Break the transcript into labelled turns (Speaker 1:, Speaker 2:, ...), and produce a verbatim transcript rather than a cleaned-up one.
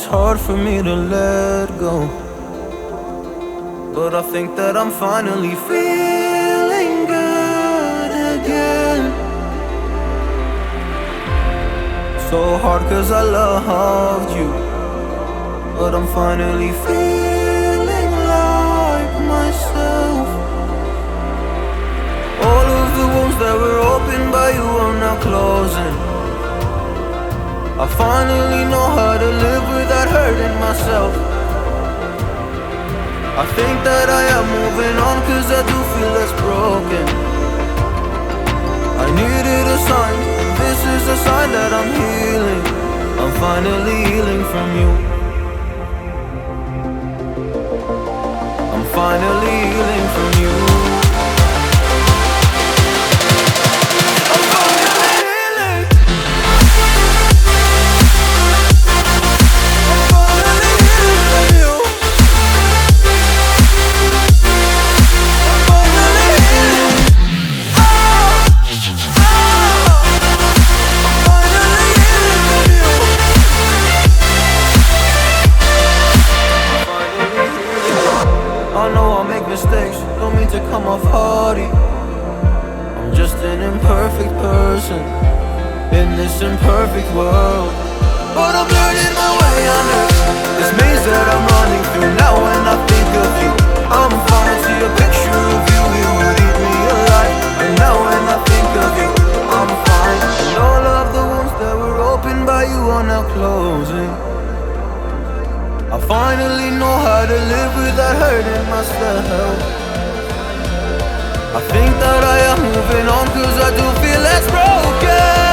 Speaker 1: it's hard for me to let go, but I think that I'm finally feeling good again. So hard cause I loved you, but I'm finally feeling like myself. All of the wounds that were opened by you are now closing. I finally know how to live without hurting myself. I think that I am moving on cause I do feel less broken. I needed a sign, this is a sign that I'm healing. I'm finally healing from you. I'm finally healing from you. I know I make mistakes, don't mean to come off hardy. I'm just an imperfect person in this imperfect world, but I'm learning my way under this maze that I'm running through. Now when I think of you, I'm falling to a picture of you. You would eat me alive. And now when I think of you, I'm fine. And all of the wounds that were opened by you are now closing. I finally know how to live without hurting myself. I think that I am moving on cause I do feel less broken.